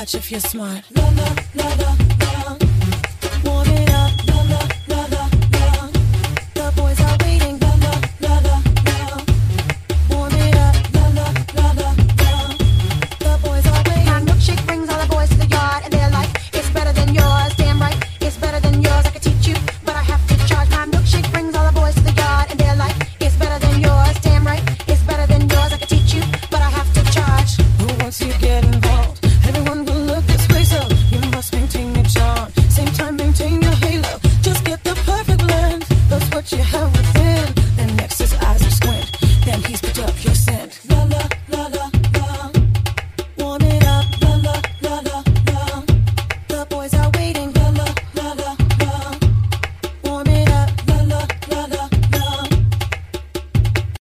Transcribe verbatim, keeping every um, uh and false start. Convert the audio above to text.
touch if you're smart. La la la la la. Warm it up. La la la la la. The boys are waiting. La la la la la. Warm it up. La la la la la. The boys are waiting. My milkshake brings all the boys to the yard, and they're like, it's better than yours. Damn right, it's better than yours. I could teach you, but I have to charge. My milkshake brings all the boys to the yard, and they're like, it's better than yours. Damn right, it's better than yours. I could teach you, but I have to charge. Who wants you get involved? Everyone will look this way, so you must maintain your charm. Same time, maintain your halo. Just get the perfect blend. That's what you have within.